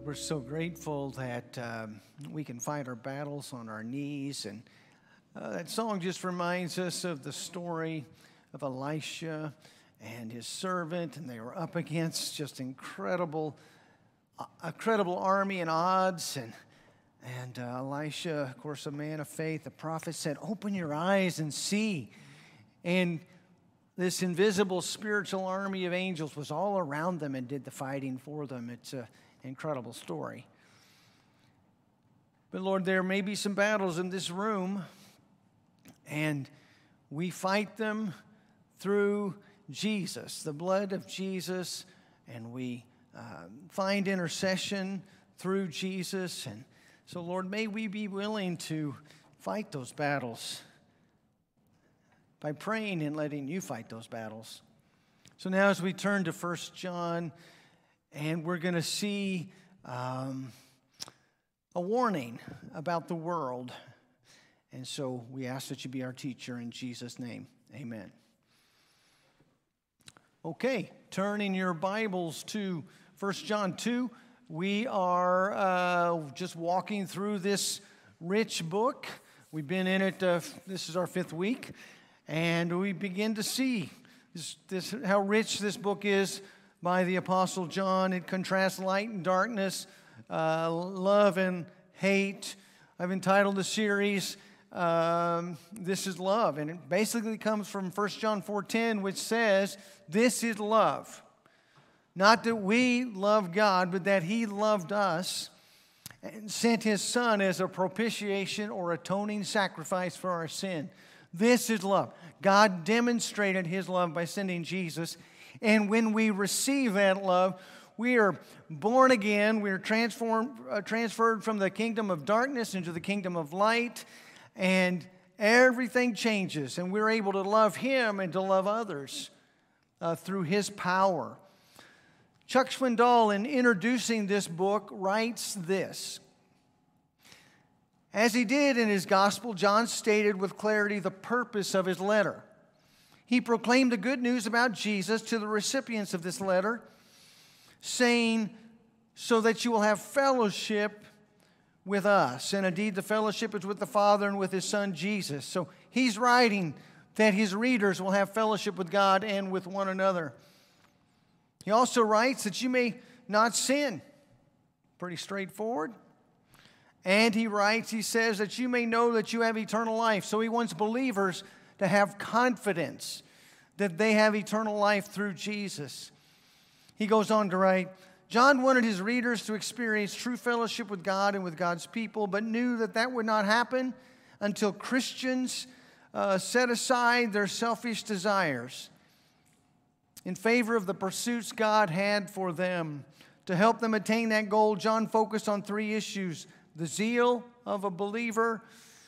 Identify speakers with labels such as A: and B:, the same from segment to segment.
A: We're so grateful that we can fight our battles on our knees. And that song just reminds us of the story of Elisha and his servant. And they were up against just incredible army and odds. And Elisha, of course, a man of faith, the prophet said, "Open your eyes and see." And this invisible spiritual army of angels was all around them and did the fighting for them. It's an incredible story. But Lord, there may be some battles in this room, and we fight them through Jesus, the blood of Jesus, and we find intercession through Jesus. And so, Lord, may we be willing to fight those battles by praying and letting you fight those battles. So now as we turn to 1 John, and we're going to see a warning about the world. And so we ask that you be our teacher in Jesus' name. Amen. Okay, turn in your Bibles to 1 John 2. We are just walking through this rich book. We've been in it, this is our 5th week. And we begin to see this how rich this book is by the Apostle John. It contrasts light and darkness, love and hate. I've entitled the series, This is Love. And it basically comes from 1 John 4:10, which says, "This is love. Not that we love God, but that He loved us and sent His Son as a propitiation or atoning sacrifice for our sin." This is love. God demonstrated His love by sending Jesus. And when we receive that love, we are born again. We are transferred from the kingdom of darkness into the kingdom of light. And everything changes. And we're able to love Him and to love others through His power. Chuck Swindoll, in introducing this book, writes this: "As he did in his gospel, John stated with clarity the purpose of his letter. He proclaimed the good news about Jesus to the recipients of this letter, saying, so that you will have fellowship with us. And indeed, the fellowship is with the Father and with His Son, Jesus." So he's writing that his readers will have fellowship with God and with one another. He also writes that you may not sin. Pretty straightforward. And he says that you may know that you have eternal life. So he wants believers to have confidence that they have eternal life through Jesus. He goes on to write, John wanted his readers to experience true fellowship with God and with God's people, but knew that that would not happen until Christians set aside their selfish desires in favor of the pursuits God had for them. To help them attain that goal, John focused on 3 issues: the zeal of a believer,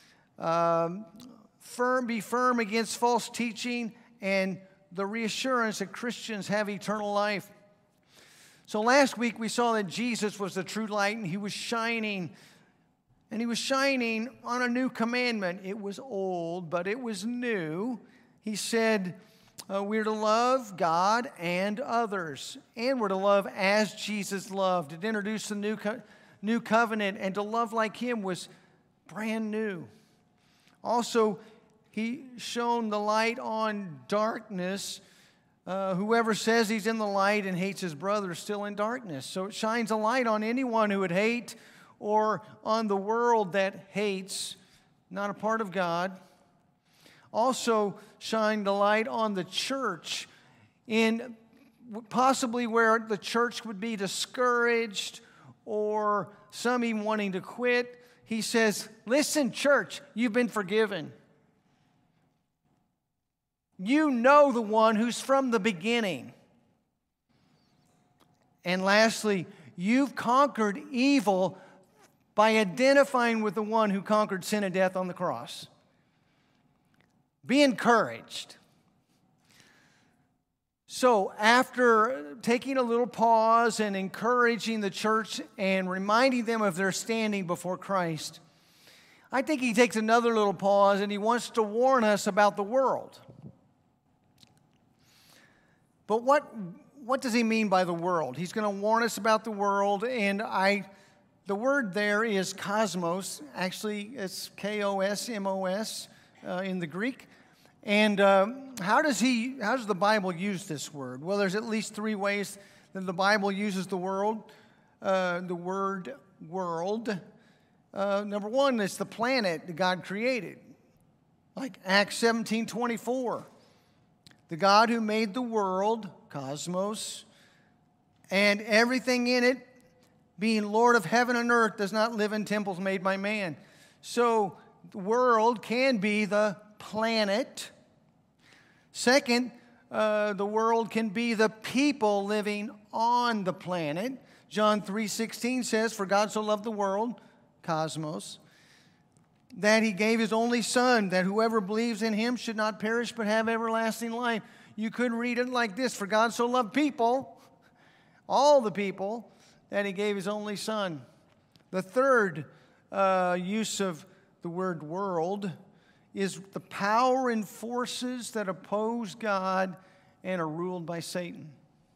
A: be firm against false teaching, and the reassurance that Christians have eternal life. So last week we saw that Jesus was the true light, and He was shining. And He was shining on a new commandment. It was old, but it was new. He said we're to love God and others, and we're to love as Jesus loved. It introduced the new covenant, and to love like Him was brand new. Also, He shone the light on darkness. Whoever says he's in the light and hates his brother is still in darkness. So it shines a light on anyone who would hate, or on the world that hates, not a part of God. Also shine the light on the church, in possibly where the church would be discouraged, or some even wanting to quit. He says, listen, church, you've been forgiven. You know the one who's from the beginning. And lastly, you've conquered evil by identifying with the one who conquered sin and death on the cross. Be encouraged. So after taking a little pause and encouraging the church and reminding them of their standing before Christ, I think he takes another little pause and he wants to warn us about the world. But what what does he mean by the world? He's going to warn us about the world, and the word there is cosmos. Actually, it's K-O-S-M-O-S in the Greek. And how does the Bible use this word? Well, there's at least three ways that the Bible uses the word world. Number one, it's the planet that God created. Like Acts 17:24. The God who made the world, cosmos, and everything in it, being Lord of heaven and earth, does not live in temples made by man. So the world can be the planet. Second, the world can be the people living on the planet. John 3:16 says, "For God so loved the world," cosmos, "that he gave his only Son, that whoever believes in him should not perish but have everlasting life." You could read it like this: "For God so loved people," all the people, "that he gave his only Son." The third use of the word world is the power and forces that oppose God and are ruled by Satan.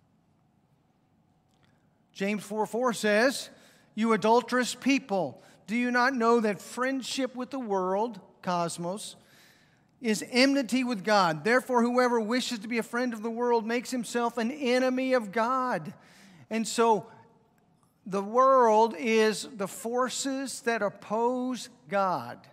A: James 4:4 says, "You adulterous people, do you not know that friendship with the world," cosmos, "is enmity with God? Therefore, whoever wishes to be a friend of the world makes himself an enemy of God." And so the world is the forces that oppose God.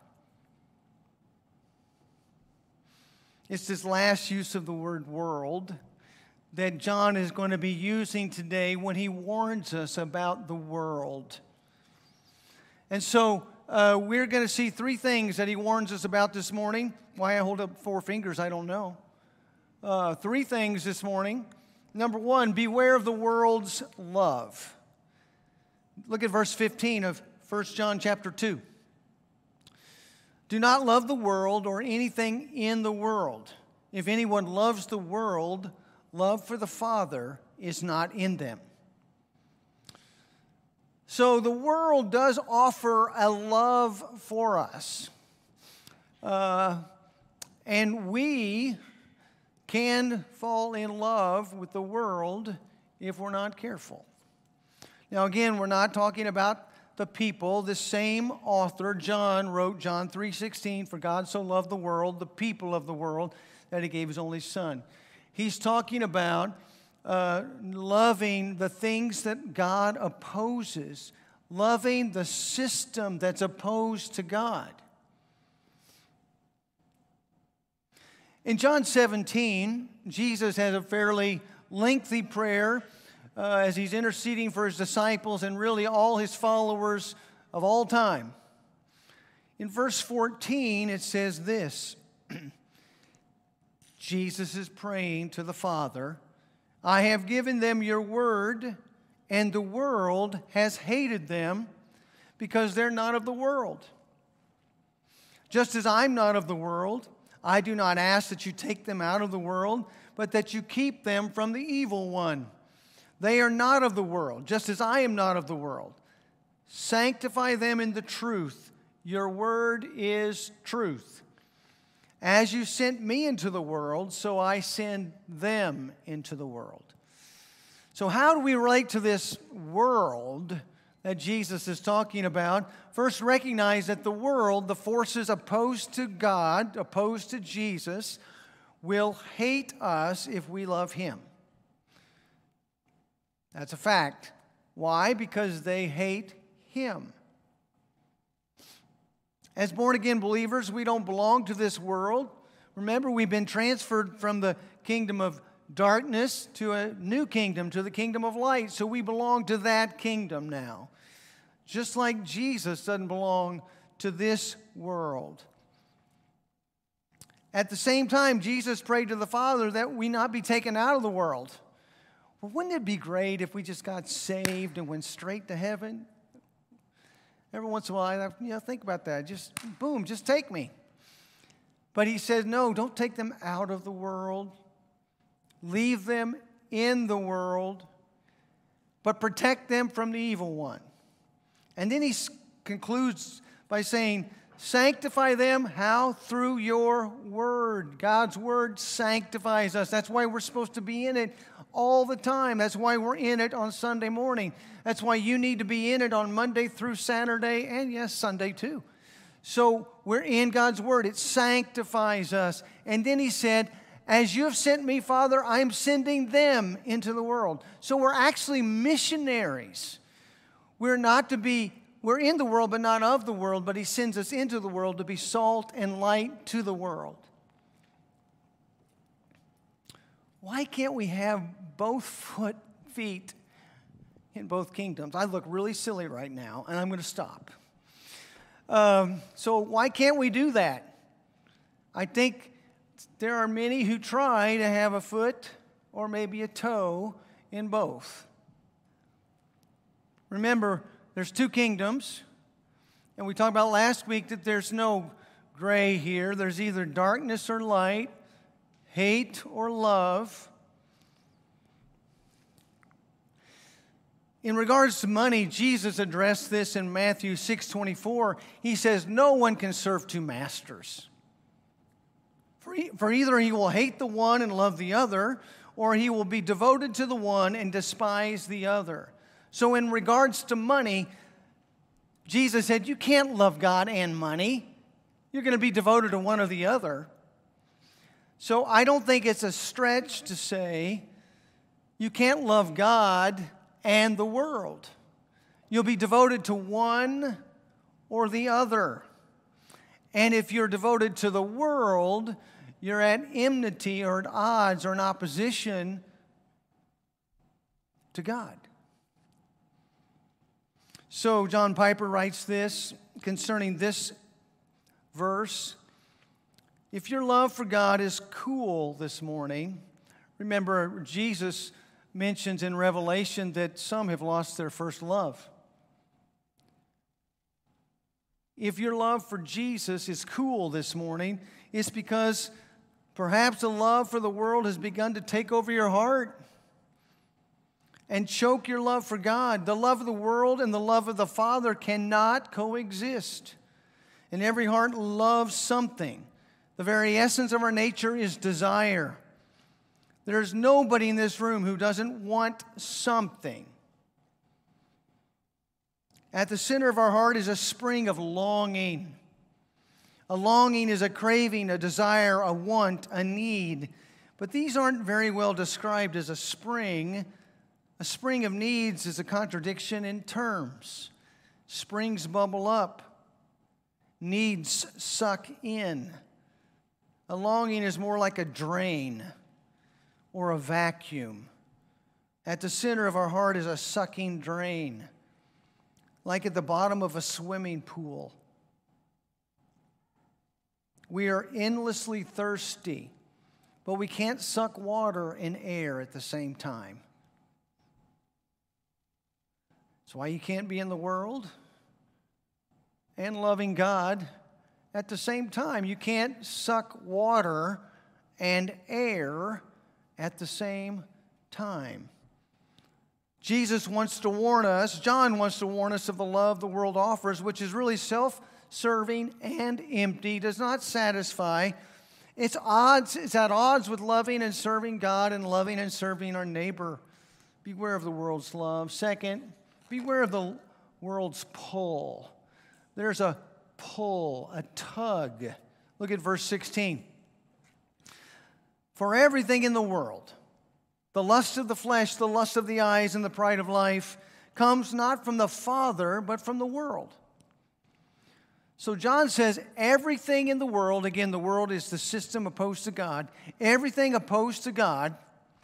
A: It's this last use of the word world that John is going to be using today when he warns us about the world. And so we're going to see three things that he warns us about this morning. Why I hold up four fingers, I don't know. Three things this morning. Number one, beware of the world's love. Look at verse 15 of 1 John chapter 2. "Do not love the world or anything in the world. If anyone loves the world, love for the Father is not in them." So the world does offer a love for us. And we can fall in love with the world if we're not careful. Now again, we're not talking about the people. The same author, John, wrote John 3:16, "For God so loved the world," the people of the world, "that he gave his only Son." He's talking about loving the things that God opposes, loving the system that's opposed to God. In John 17, Jesus has a fairly lengthy prayer as he's interceding for his disciples and really all his followers of all time. In verse 14, it says this. Jesus is praying to the Father, "I have given them your word, and the world has hated them because they're not of the world. Just as I'm not of the world, I do not ask that you take them out of the world, but that you keep them from the evil one. They are not of the world, just as I am not of the world. Sanctify them in the truth. Your word is truth. As you sent me into the world, so I send them into the world." So how do we relate to this world that Jesus is talking about? First, recognize that the world, the forces opposed to God, opposed to Jesus, will hate us if we love him. That's a fact. Why? Because they hate him. As born-again believers, we don't belong to this world. Remember, we've been transferred from the kingdom of darkness to a new kingdom, to the kingdom of light. So we belong to that kingdom now. Just like Jesus doesn't belong to this world. At the same time, Jesus prayed to the Father that we not be taken out of the world. Well, wouldn't it be great if we just got saved and went straight to heaven? Every once in a while, I think about that. Just, boom, just take me. But he says, no, don't take them out of the world. Leave them in the world, but protect them from the evil one. And then he concludes by saying, Sanctify them, how? Through your word. God's word sanctifies us. That's why we're supposed to be in it all the time. That's why we're in it on Sunday morning. That's why you need to be in it on Monday through Saturday, and yes, Sunday too. So we're in God's word. It sanctifies us. And then he said, as you have sent me, Father, I'm sending them into the world. So we're actually missionaries. We're in the world, but not of the world, but he sends us into the world to be salt and light to the world. Why can't we have both feet in both kingdoms? I look really silly right now, and I'm going to stop. So why can't we do that? I think there are many who try to have a foot or maybe a toe in both. Remember, there's two kingdoms, and we talked about last week that there's no gray here. There's either darkness or light, hate or love. In regards to money, Jesus addressed this in Matthew 6:24. He says, no one can serve two masters. For either he will hate the one and love the other, or he will be devoted to the one and despise the other. So in regards to money, Jesus said, you can't love God and money. You're going to be devoted to one or the other. So I don't think it's a stretch to say you can't love God and the world. You'll be devoted to one or the other. And if you're devoted to the world, you're at enmity or at odds or in opposition to God. So John Piper writes this concerning this verse. If your love for God is cool this morning, remember Jesus mentions in Revelation that some have lost their first love. If your love for Jesus is cool this morning, it's because perhaps the love for the world has begun to take over your heart and choke your love for God. The love of the world and the love of the Father cannot coexist. And every heart loves something. The very essence of our nature is desire. There's nobody in this room who doesn't want something. At the center of our heart is a spring of longing. A longing is a craving, a desire, a want, a need. But these aren't very well described as a spring. A spring of needs is a contradiction in terms. Springs bubble up. Needs suck in. A longing is more like a drain or a vacuum. At the center of our heart is a sucking drain, like at the bottom of a swimming pool. We are endlessly thirsty, but we can't suck water and air at the same time. That's why you can't be in the world and loving God at the same time. You can't suck water and air at the same time. Jesus wants to warn us, John wants to warn us of the love the world offers, which is really self-serving and empty, does not satisfy. It's at odds with loving and serving God and loving and serving our neighbor. Beware of the world's love. Second, beware of the world's pull. There's a pull, a tug. Look at verse 16. For everything in the world, the lust of the flesh, the lust of the eyes, and the pride of life comes not from the Father, but from the world. So John says everything in the world, again, the world is the system opposed to God, everything opposed to God,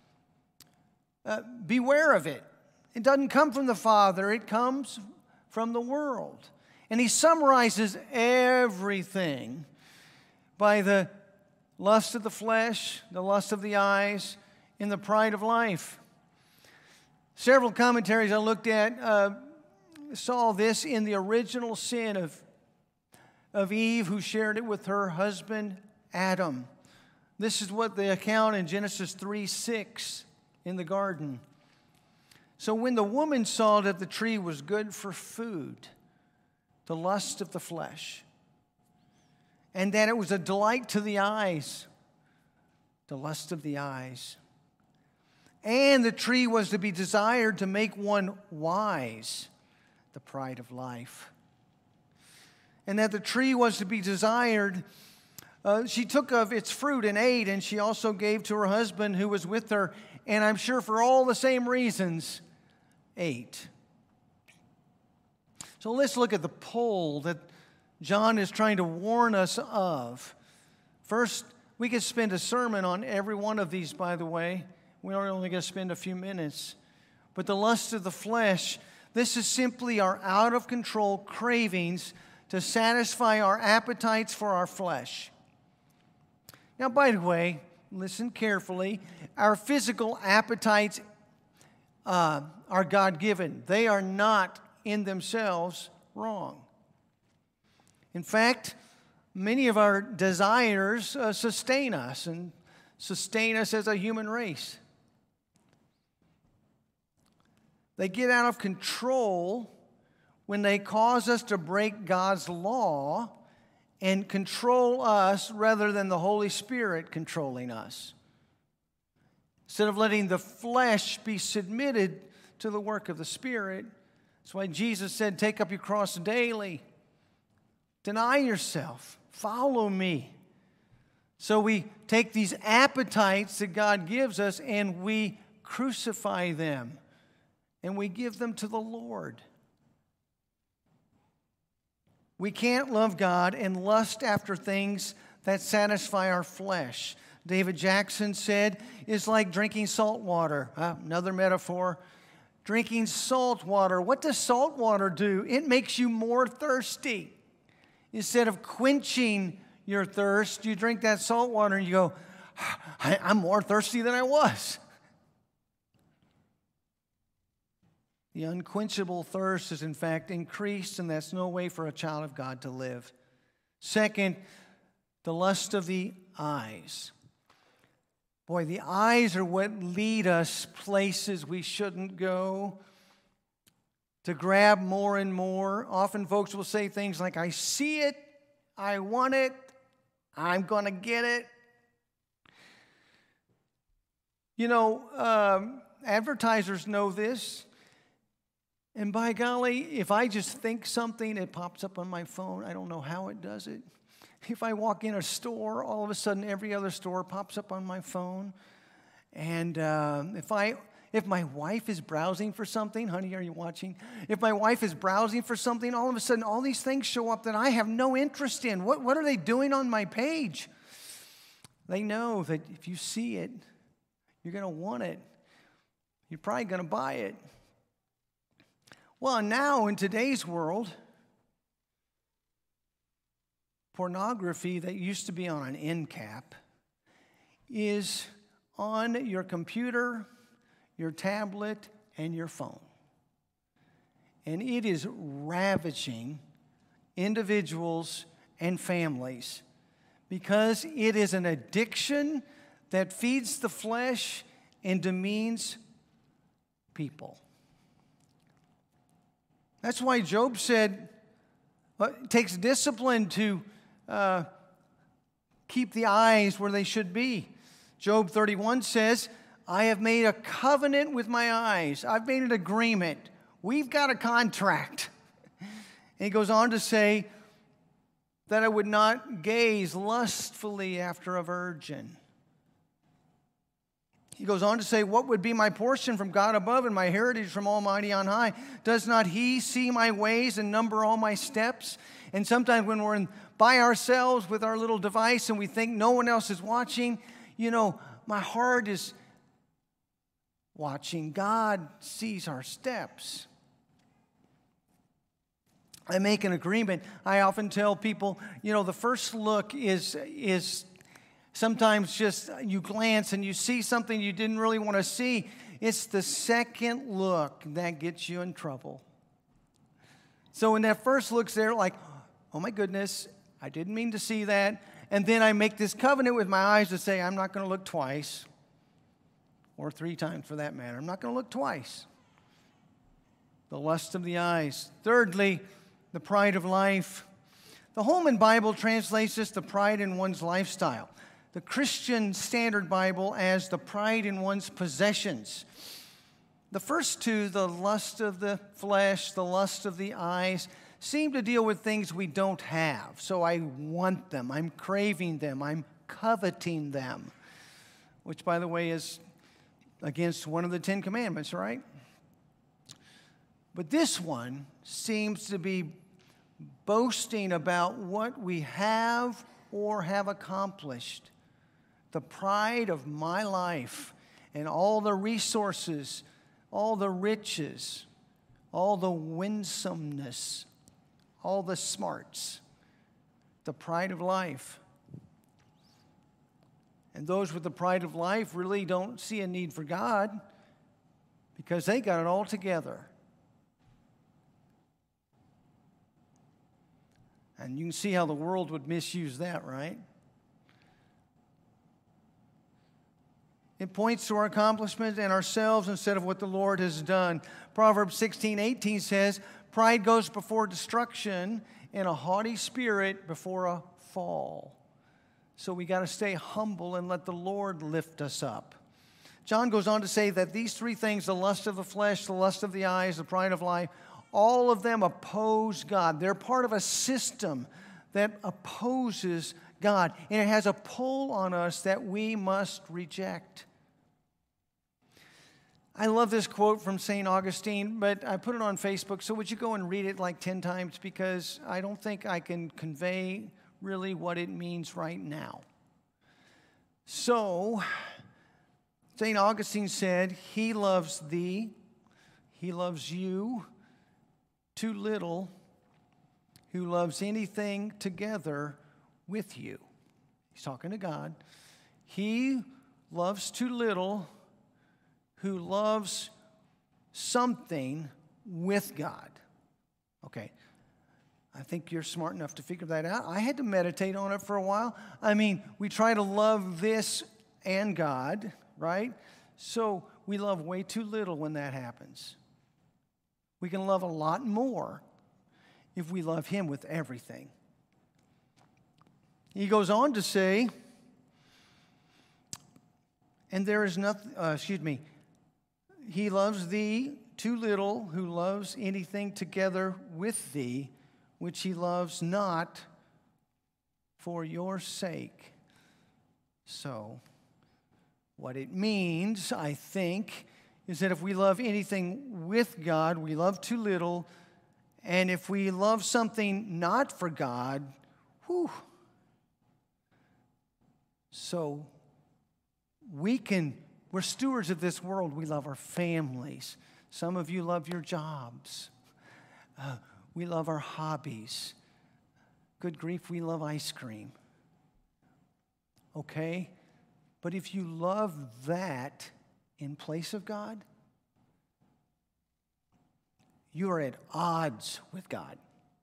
A: beware of it. It doesn't come from the Father, it comes from the world. And he summarizes everything by the lust of the flesh, the lust of the eyes, and the pride of life. Several commentaries I looked at saw this in the original sin of Eve, who shared it with her husband Adam. This is what they account in Genesis 3:6 in the garden. So when the woman saw that the tree was good for food, the lust of the flesh, and that it was a delight to the eyes, the lust of the eyes. And the tree was to be desired to make one wise, the pride of life. And that the tree was to be desired. She took of its fruit and ate, and she also gave to her husband who was with her, and I'm sure for all the same reasons, ate. So let's look at the pull that John is trying to warn us of. First, we could spend a sermon on every one of these, by the way. We're only going to spend a few minutes. But the lust of the flesh, this is simply our out-of-control cravings to satisfy our appetites for our flesh. Now, by the way, listen carefully. Our physical appetites are God-given. They are not in themselves wrong. In fact, many of our desires sustain us and sustain us as a human race. They get out of control when they cause us to break God's law and control us rather than the Holy Spirit controlling us. Instead of letting the flesh be submitted to the work of the Spirit. That's why Jesus said, take up your cross daily. Deny yourself. Follow me. So we take these appetites that God gives us and we crucify them. And we give them to the Lord. We can't love God and lust after things that satisfy our flesh. David Jackson said, it's like drinking salt water. Another metaphor. Drinking salt water. What does salt water do? It makes you more thirsty. Instead of quenching your thirst, you drink that salt water and you go, I'm more thirsty than I was. The unquenchable thirst is in fact increased, and that's no way for a child of God to live. Second, the lust of the eyes. Boy, the eyes are what lead us places we shouldn't go, to grab more and more. Often folks will say things like, I see it, I want it, I'm going to get it. You know, advertisers know this. And by golly, if I just think something, it pops up on my phone. I don't know how it does it. If I walk in a store, all of a sudden every other store pops up on my phone. And if my wife is browsing for something, honey, are you watching? If my wife is browsing for something, all of a sudden all these things show up that I have no interest in. What are they doing on my page? They know that if you see it, you're going to want it. You're probably going to buy it. Well, now in today's world, pornography that used to be on an end cap is on your computer, your tablet, and your phone. And it is ravaging individuals and families because it is an addiction that feeds the flesh and demeans people. That's why Job said it takes discipline to keep the eyes where they should be. Job 31 says, I have made a covenant with my eyes. I've made an agreement. We've got a contract. And he goes on to say that I would not gaze lustfully after a virgin. He goes on to say, what would be my portion from God above and my heritage from Almighty on high? Does not He see my ways and number all my steps? And sometimes when we're by ourselves with our little device and we think no one else is watching, you know, my heart is watching. God sees our steps. I make an agreement. I often tell people, you know, the first look is sometimes just you glance and you see something you didn't really want to see. It's the second look that gets you in trouble. So when that first look's there, like, oh my goodness, I didn't mean to see that. And then I make this covenant with my eyes to say, I'm not going to look twice, or 3 times for that matter. I'm not going to look twice. The lust of the eyes. Thirdly, the pride of life. The Holman Bible translates this to pride in one's lifestyle. The Christian Standard Bible as the pride in one's possessions. The first two, the lust of the flesh, the lust of the eyes, seem to deal with things we don't have. So I want them, I'm craving them, I'm coveting them. Which, by the way, is against one of the 10 Commandments, right? But this one seems to be boasting about what we have or have accomplished. The pride of my life and all the resources, all the riches, all the winsomeness, all the smarts, the pride of life. And those with the pride of life really don't see a need for God because they got it all together. And you can see how the world would misuse that, right? It points to our accomplishments and ourselves instead of what the Lord has done. Proverbs 16:18 says, pride goes before destruction and a haughty spirit before a fall. So we got to stay humble and let the Lord lift us up. John goes on to say that these three things, the lust of the flesh, the lust of the eyes, the pride of life, all of them oppose God. They're part of a system that opposes God. And it has a pull on us that we must reject. I love this quote from St. Augustine, but I put it on Facebook. So would you go and read it like 10 times? Because I don't think I can convey really what it means right now. So, St. Augustine said, he loves thee, he loves you, too little, who loves anything together with you. He's talking to God. He loves too little, who loves something with God. Okay, I think you're smart enough to figure that out. I had to meditate on it for a while. I mean, we try to love this and God, right? So we love way too little when that happens. We can love a lot more if we love Him with everything. He goes on to say, and there is nothing, he loves thee too little, who loves anything together with thee, which he loves not for your sake. So, what it means, I think, is that if we love anything with God, we love too little. And if we love something not for God, so we're stewards of this world. We love our families. Some of you love your jobs. We love our hobbies. Good grief, we love ice cream. Okay? But if you love that in place of God, you are at odds with God.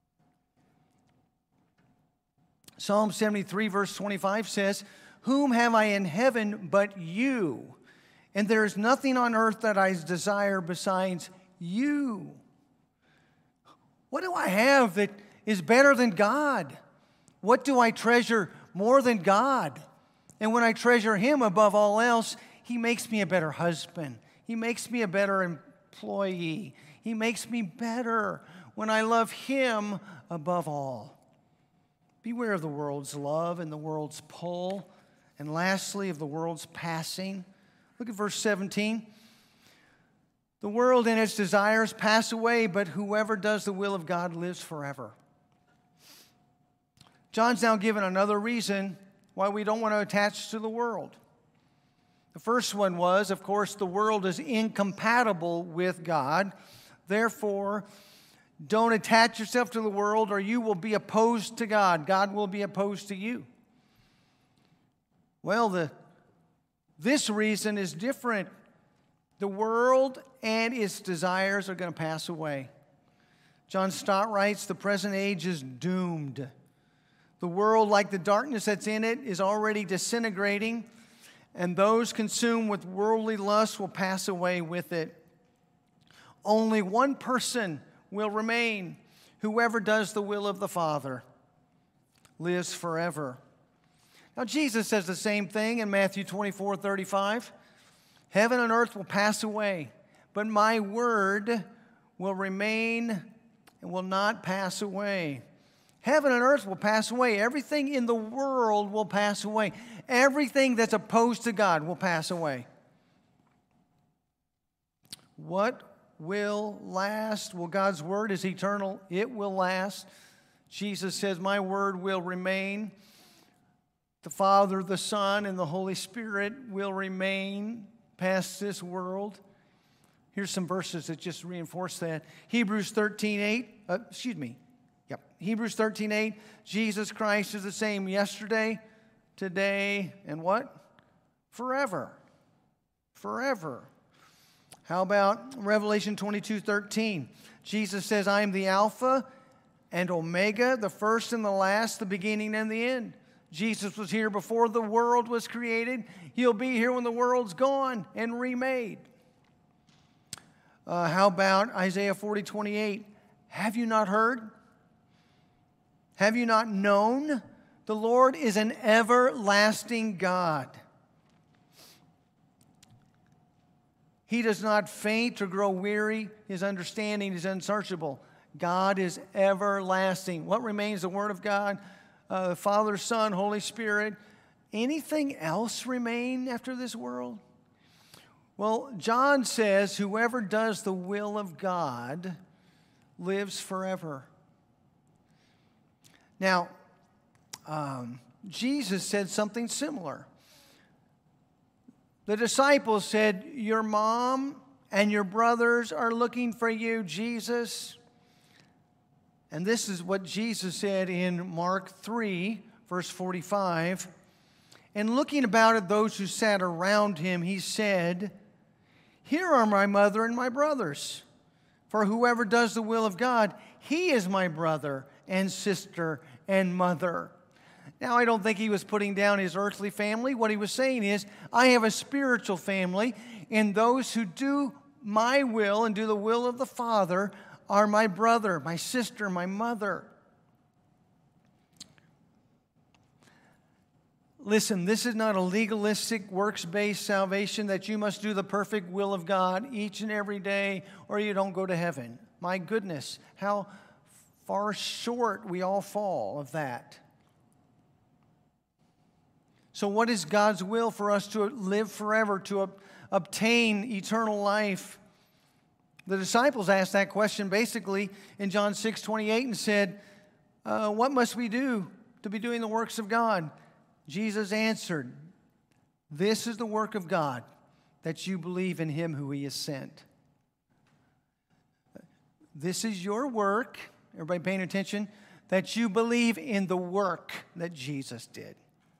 A: Psalm 73, verse 25 says, whom have I in heaven but you? And there is nothing on earth that I desire besides you. What do I have that is better than God? What do I treasure more than God? And when I treasure Him above all else, He makes me a better husband. He makes me a better employee. He makes me better when I love Him above all. Beware of the world's love and the world's pull, and lastly, of the world's passing. Look at verse 17. The world and its desires pass away, but whoever does the will of God lives forever. John's now given another reason why we don't want to attach to the world. The first one was, of course, the world is incompatible with God. Therefore, don't attach yourself to the world or you will be opposed to God. God will be opposed to you. Well, this reason is different. The world and its desires are going to pass away. John Stott writes, the present age is doomed. The world, like the darkness that's in it, is already disintegrating, and those consumed with worldly lust will pass away with it. Only one person will remain, whoever does the will of the Father. lives forever. Now, Jesus says the same thing in Matthew 24:35. Heaven and earth will pass away, but my word will remain and will not pass away. Heaven and earth will pass away. Everything in the world will pass away. Everything that's opposed to God will pass away. What will last? Well, God's word is eternal. It will last. Jesus says, my word will remain. The Father, the Son, and the Holy Spirit will remain past this world. Here's some verses that just reinforce that. Hebrews 13:8. Hebrews 13:8. Jesus Christ is the same yesterday, today, and what? Forever. Forever. How about Revelation 22:13? Jesus says, I am the Alpha and Omega, the first and the last, the beginning and the end. Jesus was here before the world was created. He'll be here when the world's gone and remade. How about Isaiah 40:28? Have you not heard? Have you not known? The Lord is an everlasting God. He does not faint or grow weary. His understanding is unsearchable. God is everlasting. What remains? The Word of God, the Father, Son, Holy Spirit. Anything else remain after this world? Well, John says, whoever does the will of God lives forever. Now, Jesus said something similar. The disciples said, your mom and your brothers are looking for you, Jesus. And this is what Jesus said in Mark 3, verse 45. And looking about at those who sat around him, he said, here are my mother and my brothers. For whoever does the will of God, he is my brother and sister and mother. Now, I don't think he was putting down his earthly family. What he was saying is, I have a spiritual family, and those who do my will and do the will of the Father are my brother, my sister, my mother. Listen, this is not a legalistic, works-based salvation that you must do the perfect will of God each and every day or you don't go to heaven. My goodness, how far short we all fall of that. So what is God's will for us to live forever, to obtain eternal life? The disciples asked that question basically in John 6:28 and said, what must we do to be doing the works of God? Jesus answered, this is the work of God, that you believe in him who he has sent. This is your work, everybody paying attention, that you believe in the work that Jesus did.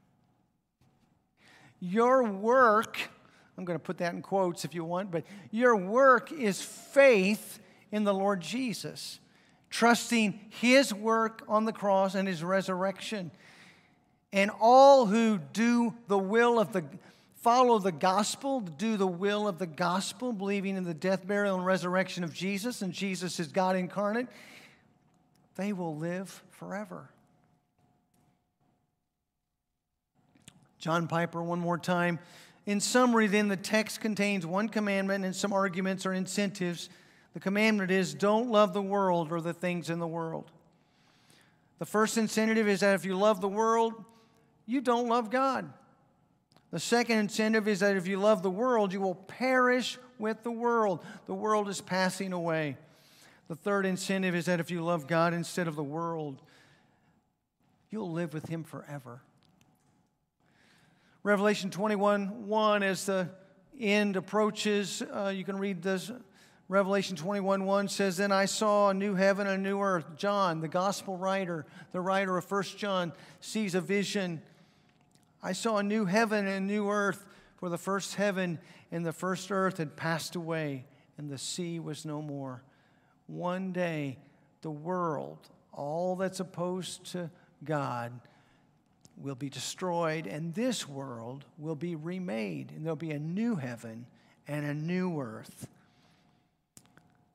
A: Your work, I'm going to put that in quotes if you want, but your work is faith in the Lord Jesus, trusting his work on the cross and his resurrection. And all who do the will of follow the gospel, do the will of the gospel, believing in the death, burial, and resurrection of Jesus, and Jesus is God incarnate, they will live forever. John Piper, one more time. In summary, then, the text contains one commandment and some arguments or incentives. The commandment is, don't love the world or the things in the world. The first incentive is that if you love the world, you don't love God. The second incentive is that if you love the world, you will perish with the world. The world is passing away. The third incentive is that if you love God instead of the world, you'll live with him forever. Revelation 21:1, as the end approaches, you can read this. Revelation 21:1 says, then I saw a new heaven and a new earth. John, the gospel writer, the writer of 1 John, sees a vision. I saw a new heaven and a new earth, for the first heaven and the first earth had passed away, and the sea was no more. One day, the world, all that's opposed to God, will be destroyed, and this world will be remade, and there'll be a new heaven and a new earth.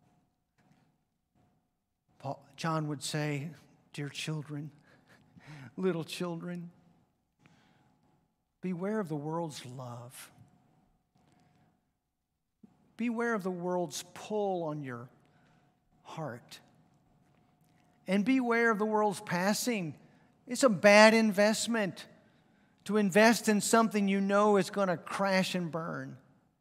A: John would say, dear children, little children. Beware of the world's love. Beware of the world's pull on your heart. And beware of the world's passing. It's a bad investment to invest in something you know is going to crash and burn.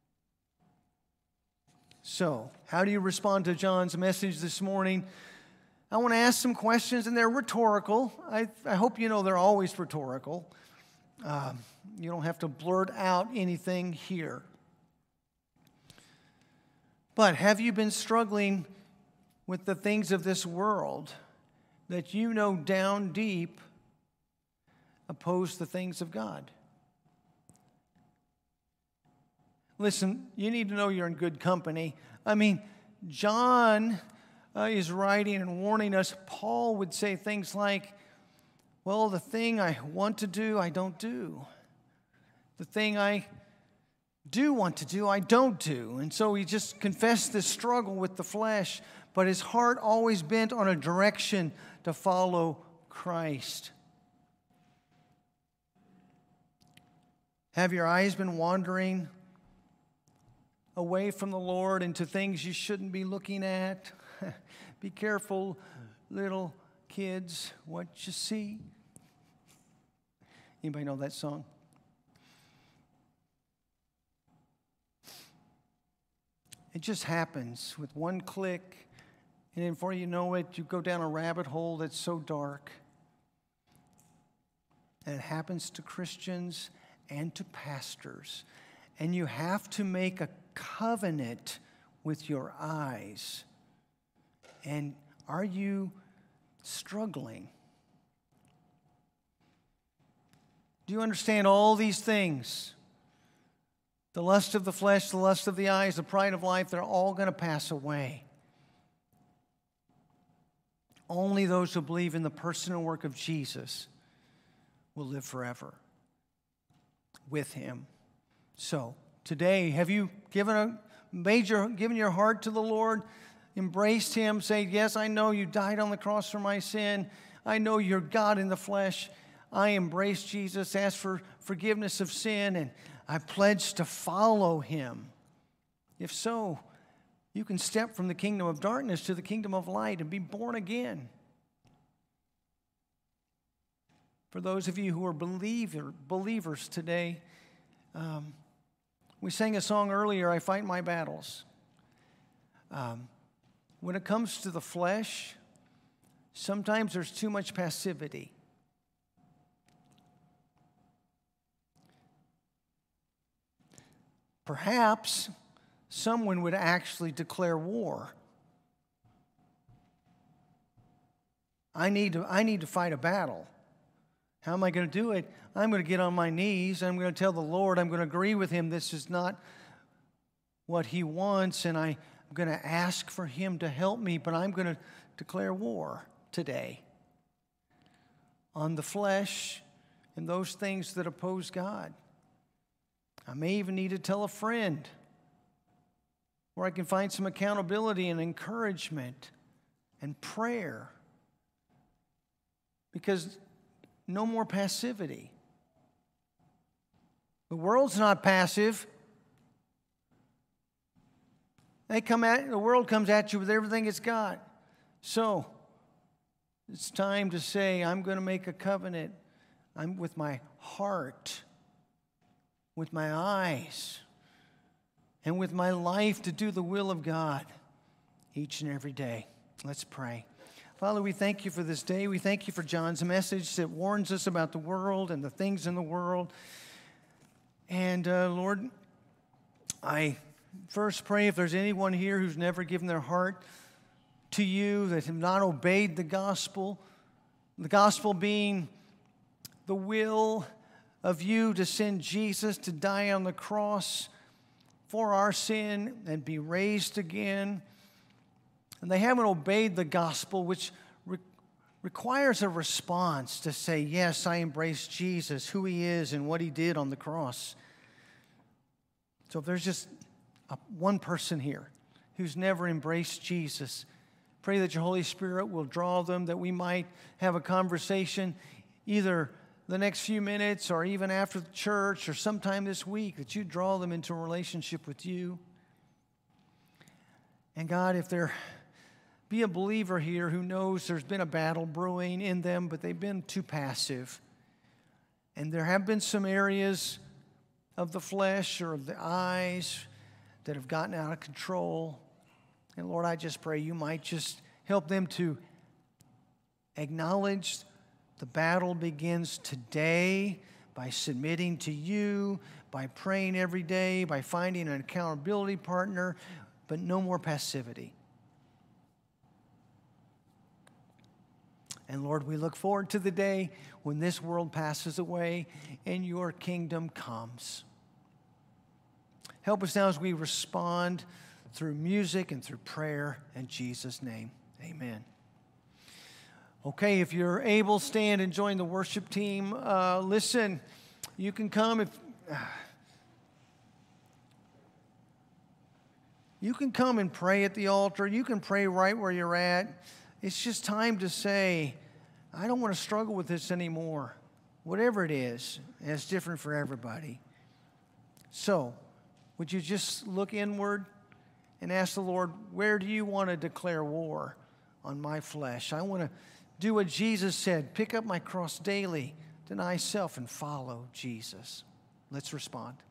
A: So, how do you respond to John's message this morning? I want to ask some questions, and they're rhetorical. I hope you know they're always rhetorical. You don't have to blurt out anything here. But have you been struggling with the things of this world that you know down deep oppose the things of God? Listen, you need to know you're in good company. I mean, John is writing and warning us. Paul would say things like, well, the thing I want to do, I don't do. The thing I do want to do, I don't do. And so he just confessed this struggle with the flesh, but his heart always bent on a direction to follow Christ. Have your eyes been wandering away from the Lord into things you shouldn't be looking at? Be careful, little kids, what you see. Anybody know that song? It just happens with one click, and then before you know it, you go down a rabbit hole that's so dark. And it happens to Christians and to pastors. And you have to make a covenant with your eyes. And are you struggling? Do you understand all these things? The lust of the flesh, the lust of the eyes, the pride of life, they're all going to pass away. Only those who believe in the person and work of Jesus will live forever with him. So, today, have you given your heart to the Lord, embraced him, say, yes, I know you died on the cross for my sin. I know you're God in the flesh. I embrace Jesus, ask for forgiveness of sin, and I pledge to follow him. If so, you can step from the kingdom of darkness to the kingdom of light and be born again. For those of you who are believers today, we sang a song earlier, I Fight My Battles. When it comes to the flesh, sometimes there's too much passivity. Perhaps someone would actually declare war. I need to fight a battle. How am I going to do it? I'm going to get on my knees. I'm going to tell the Lord, I'm going to agree with him. This is not what he wants, and I'm going to ask for him to help me, but I'm going to declare war today on the flesh and those things that oppose God. I may even need to tell a friend where I can find some accountability and encouragement and prayer. Because no more passivity. The world's not passive. The world comes at you with everything it's got. So, it's time to say, I'm going to make a covenant. I'm with my heart, with my eyes, and with my life to do the will of God each and every day. Let's pray. Father, we thank you for this day. We thank you for John's message that warns us about the world and the things in the world. And Lord, I first pray if there's anyone here who's never given their heart to you, that have not obeyed the gospel being the will of you to send Jesus to die on the cross for our sin and be raised again. And they haven't obeyed the gospel, which requires a response to say, yes, I embrace Jesus, who he is and what he did on the cross. So if there's just one person here who's never embraced Jesus, pray that your Holy Spirit will draw them, that we might have a conversation either the next few minutes or even after the church or sometime this week, that you draw them into a relationship with you. And God, if there be a believer here who knows there's been a battle brewing in them, but they've been too passive, and there have been some areas of the flesh or of the eyes that have gotten out of control, and Lord, I just pray you might just help them to acknowledge the battle begins today by submitting to you, by praying every day, by finding an accountability partner, but no more passivity. And Lord, we look forward to the day when this world passes away and your kingdom comes. Help us now as we respond through music and through prayer. In Jesus' name, amen. Okay, if you're able, stand and join the worship team. Listen, you can come if... You can come and pray at the altar. You can pray right where you're at. It's just time to say, I don't want to struggle with this anymore. Whatever it is, and it's different for everybody. So, would you just look inward and ask the Lord, where do you want to declare war on my flesh? I want to do what Jesus said, pick up my cross daily, deny self, and follow Jesus. Let's respond.